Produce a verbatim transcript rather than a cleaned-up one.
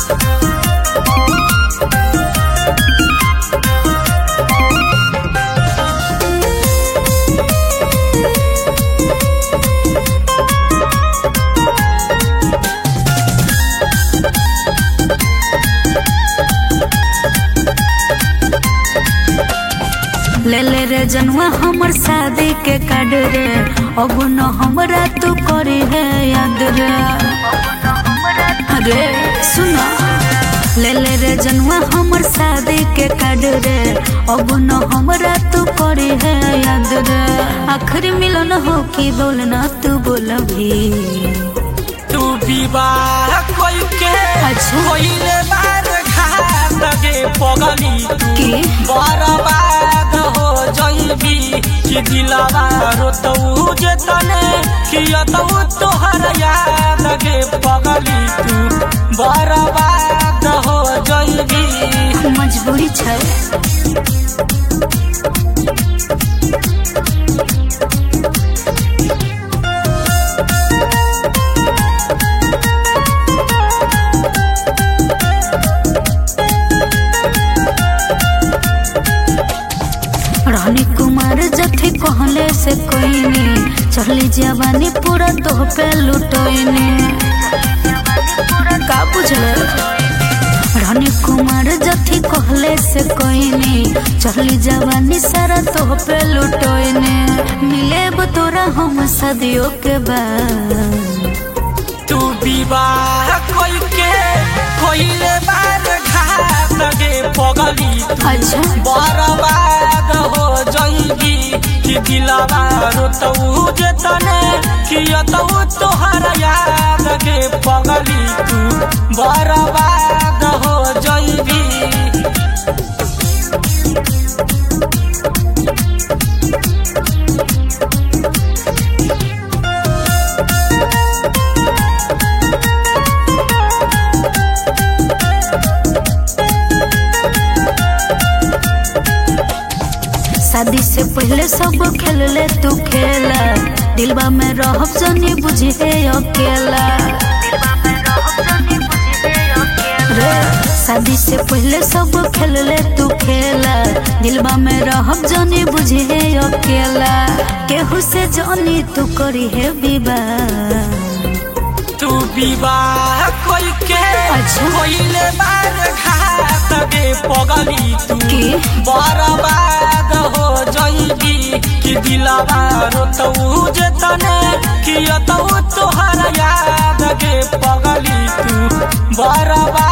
ले ले रे जनवा हमर शादी के कार्ड रे, अब न हमरा तू करे है याद रे। अरे सुना, ले ले रे जनवा हमर शादी के कार्ड रे, अब न हमरा तू करे है याद रे। आखिरी मिलन हो कि बोलना तू बोल भी, तू विवाह कोई के अच्छा कोइले बार घात लगे पगली तू की बर्बाद हो जइबी कि दिलवा रोतऊ जतने कियतऊ तोहर याद लगे पगली तू बर्बाद हो जइबी। मजबूरी छै। रानी कुमार जठी कहले से कोई नहीं, चली जवानी पूरा तो पे लुटोइने। का बुझले? रानी कुमार जठी कहले से कोई नहीं, चली जवानी सारा तो पे लुटोइने। मिले तोरा हम सदियों के बाद, तू विवाह कोई के कोइले बार घात लगे पगली तू अच्छा बर्बाद हो जइबी कि दिलवा रोतऊ जतने कियतऊ तोहर याद लगे पगली तू बर्बाद हो जइबी। शादी से पहले सब खेल ले तू खेला, दिलवा में रहब जनी बुझे अकेला रे। शादी से पहले सब खेल ले तू खेला, दिलवा में रहब जनी बुझे अकेला। केहू से जानी तू करी है विवाह, तू विवाह कोई के अच्छा कोइले बार घात लगे पगली तू की बर्बाद हो जइबी कि दिलवा रोतऊ जतने कियतऊ तोहर याद लगे पगली तू बर्बाद